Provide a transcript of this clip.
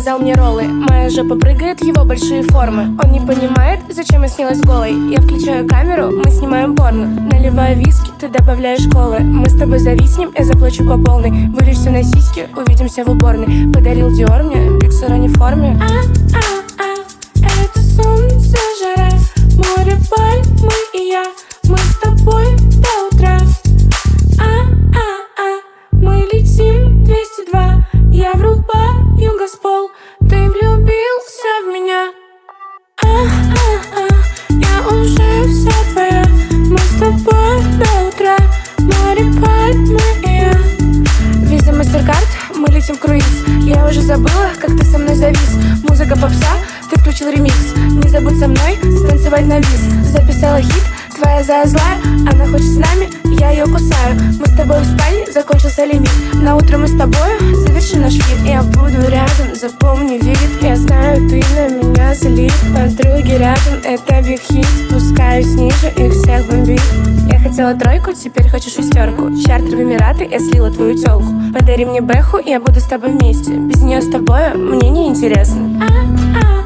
заказал мне роллы. Моя жопа прыгает, его большие формы. Он не понимает, зачем я снялась голой. Я включаю камеру, мы снимаем порно. Наливаю виски, ты добавляешь колы. Мы с тобой зависнем, я заплачу по полной. Вылечься на сиськи, увидимся в уборной. Подарил Диор мне, Пиксар не в форме. Это солнце, жара, море, пальмы и я. Мы с тобой до утра. Мы летим 202. Я врубаю газпол. Ты влюбился в меня. Я уже вся твоя. Мы с тобой до утра. Море, пальмы и я. Виза, MasterCard, мы летим в круиз. Я уже забыла, как ты со мной завис. Музыка попса, ты включил ремикс. Не забудь со мной станцевать на бис. Записала хит, твоя злая. Она хочет с нами, я ее кусаю. Мы с тобой в спальне, закончился лимит. На утро мы с тобой завершим наш вид. Я буду рядом, запомни вид. Я знаю, ты на меня злит. Подруги рядом, это биг хит. Спускаюсь ниже, их всех бомбит. Я хотела тройку, теперь хочу шестерку. Чартер в Эмираты, я слила твою тёлку. Подари мне бэху, я буду с тобой вместе. Без нее с тобой мне не интересно.